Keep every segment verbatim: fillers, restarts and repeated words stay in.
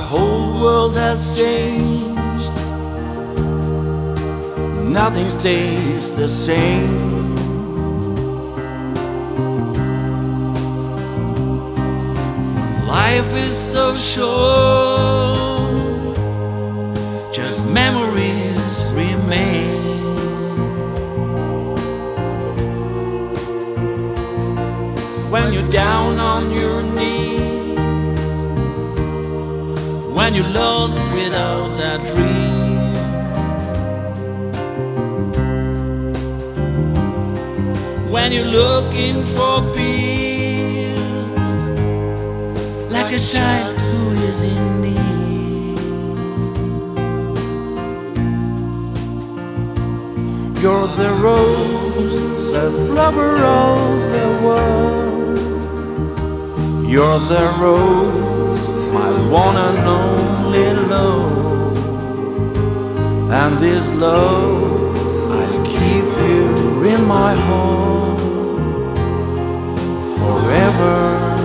whole world has changed. Nothing stays the same. Life is so short, just memories remain. When you're down on your knees, when you're lost without a dream, when you're looking for peace, like a child who is in need. You're the rose, the flower of the world. You're the rose, my one and only love. And this love, I'll keep you in my heart forever.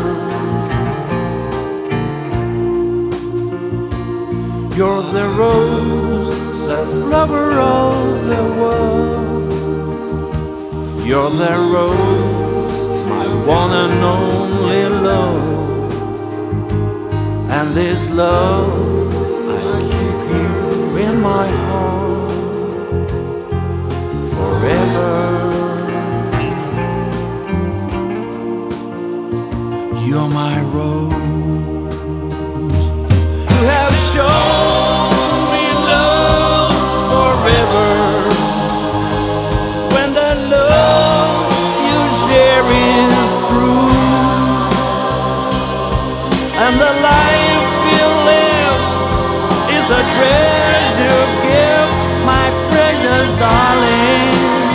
You're the rose, the flower of the world. You're the rose, my one and only love. And this love, I'll keep you in my heart forever. You're my rose. You have shown me love forever. When the love you share is true, and the life we live is a treasure gift, my precious darling.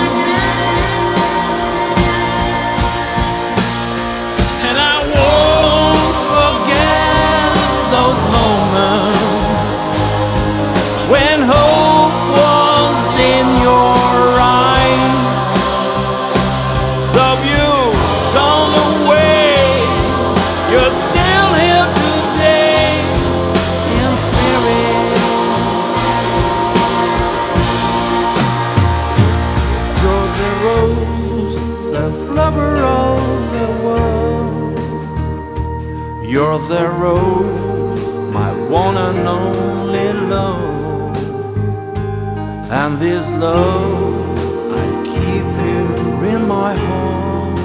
And I won't forget those moments when hope was in your eyes. Love you gone away, you're still here today in spirit. You're the rose, the flower of the world. You're the rose, my one and only love. And this love, I'll keep you in my heart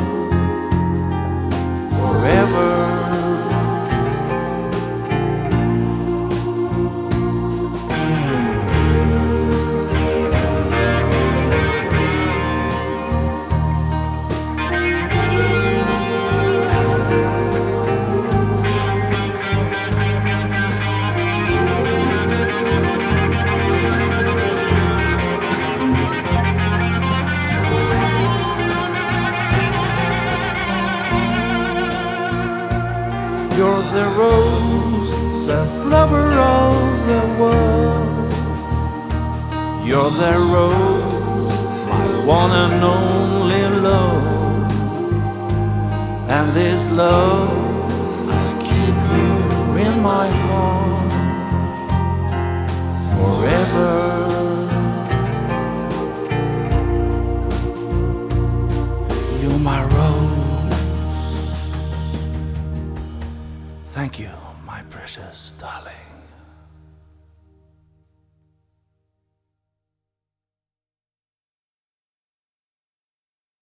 forever. You're the rose, the flower of the world. You're the rose, my one and only love. And this love, I'll keep you in my heart forever. You're my rose. Thank you, my precious darling.